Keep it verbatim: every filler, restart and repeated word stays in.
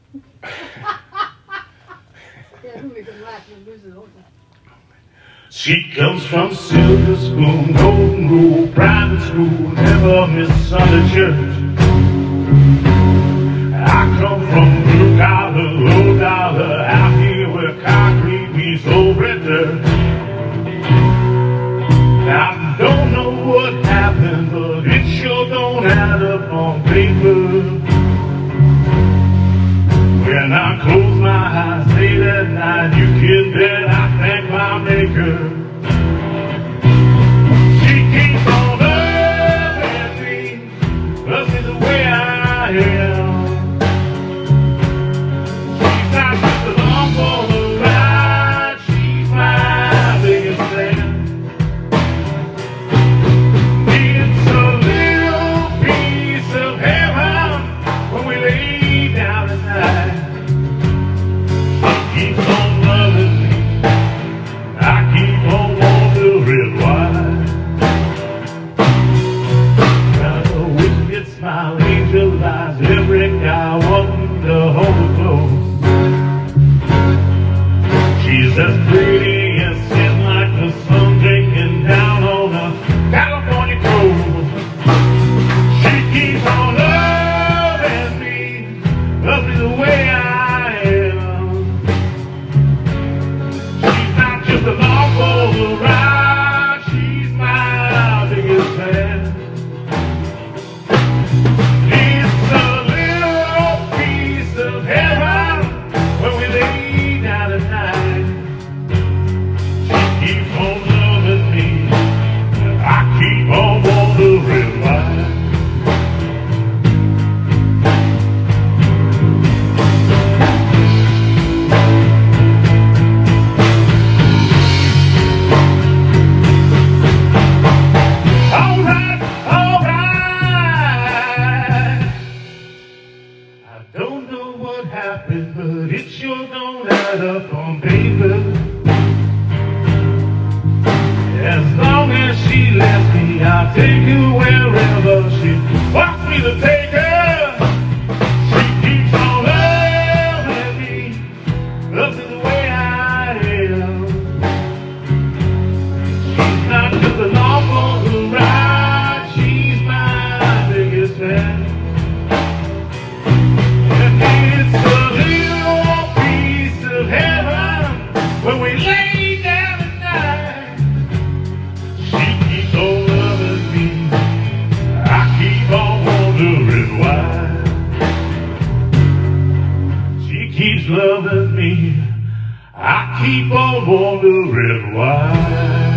She comes from Silver Spoon, Golden Rule, private school, never miss Sunday church. I come from blue collar, low dollar, out here where concrete meets old red dirt. I don't know what happened, but it sure don't add up on paper. When I close my eyes late at night, you can bet I thank my maker. She keeps on loving me, loves me the way I am. She's not just along for the ride, she's my biggest fan. It's a little piece of heaven when we lay down at night. Keeps on loving me, I keep on wondering why. Got a wicked smile, angel eyes, every guy wanting to hold her close. She's as pretty as sin, like the sun drinking down on a California coast. She keeps on loving me, loves me the way I along for the ride, she's my biggest fan. It's a little piece of heaven when we lay down at night. She keeps on loving me, and I keep on wondering why. Happened, but it sure don't add up on paper. As long as she lets me, I'll take her wherever she wants me to take her. She keeps on loving me, loves me the way I am. She's not just along for the ride, she's my biggest fan. It's a little piece of heaven when we lay down at night. She keeps on loving me, I keep on wondering why. She keeps loving me, I keep on wondering why.